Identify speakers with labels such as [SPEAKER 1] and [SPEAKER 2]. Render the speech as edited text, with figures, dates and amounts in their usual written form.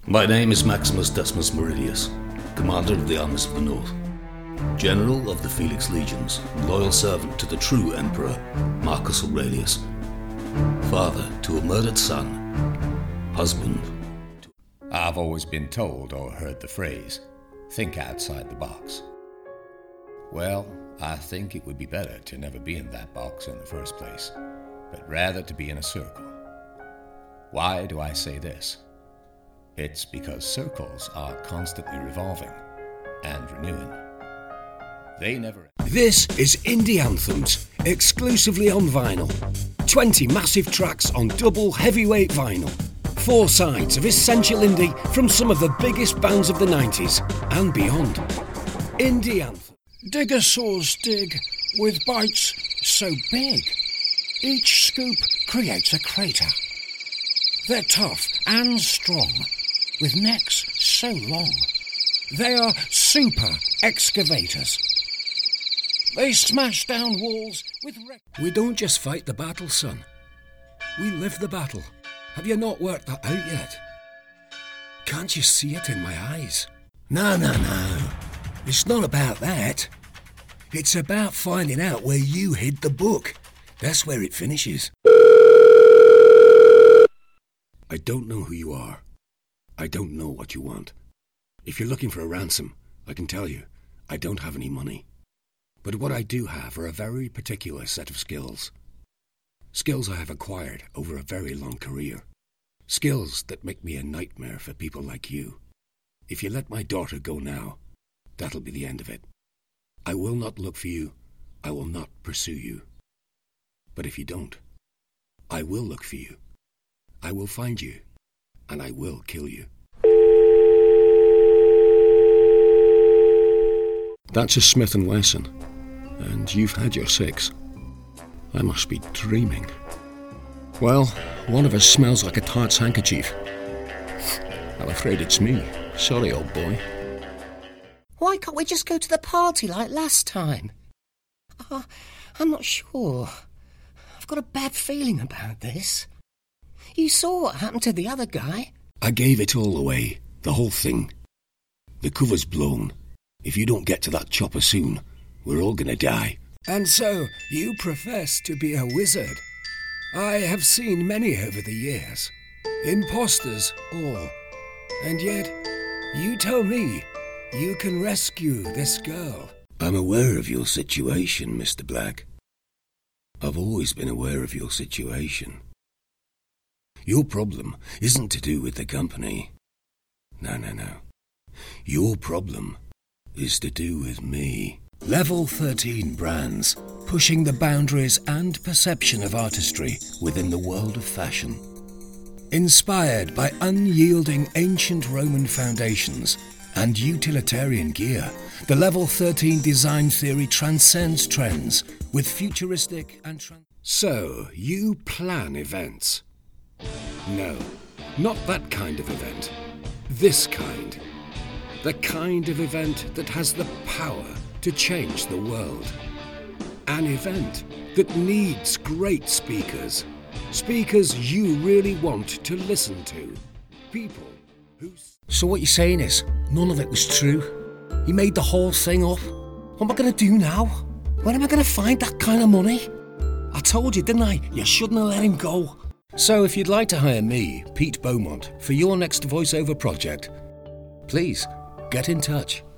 [SPEAKER 1] My name is Maximus Decimus Meridius, Commander of the Armies of the North, General of the Felix Legions, loyal servant to the true Emperor, Marcus Aurelius, father to a murdered son, husband to...
[SPEAKER 2] I've always been told or heard the phrase, think outside the box. Well, I think it would be better to never be in that box in the first place, but rather to be in a circle. Why do I say this? It's because circles are constantly revolving and renewing. They never...
[SPEAKER 3] This is Indie Anthems, exclusively on vinyl. 20 massive tracks on double heavyweight vinyl. 4 sides of essential indie from some of the biggest bands of the 90s and beyond. Indie Anthem. Diggersaws dig with bites so big. Each scoop creates a crater. They're tough and strong, with necks so long. They are super excavators. They smash down walls with... We don't just fight the battle, son. We live the battle. Have you not worked that out yet? Can't you see it in my eyes? No. It's not about that. It's about finding out where you hid the book. That's where it finishes. I don't know who you are. I don't know what you want. If you're looking for a ransom, I can tell you, I don't have any money. But what I do have are a very particular set of skills. Skills I have acquired over a very long career. Skills that make me a nightmare for people like you. If you let my daughter go now, that'll be the end of it. I will not look for you. I will not pursue you. But if you don't, I will look for you. I will find you, and I will kill you. That's a Smith & Wesson, and you've had your 6. I must be dreaming. Well, one of us smells like a tart's handkerchief. I'm afraid it's me. Sorry, old boy.
[SPEAKER 4] Why can't we just go to the party like last time? I'm not sure. I've got a bad feeling about this. You saw what happened to the other guy.
[SPEAKER 3] I gave it all away, the whole thing. The cover's blown. If you don't get to that chopper soon, we're all gonna die. And so, you profess to be a wizard. I have seen many over the years. Imposters, all. And yet, you tell me you can rescue this girl. I'm aware of your situation, Mr. Black. I've always been aware of your situation. Your problem isn't to do with the company. No. Your problem is to do with me. Level 13 Brands, pushing the boundaries and perception of artistry within the world of fashion. Inspired by unyielding ancient Roman foundations and utilitarian gear, the Level 13 design theory transcends trends with futuristic and... So, you plan events? No, not that kind of event. This kind. The kind of event that has the power to change the world. An event that needs great speakers. Speakers you really want to listen to. People who... So what you're saying is, none of it was true? You made the whole thing up? What am I going to do now? Where am I going to find that kind of money? I told you, didn't I? You shouldn't have let him go. So if you'd like to hire me, Pete Beaumont, for your next voiceover project, please get in touch.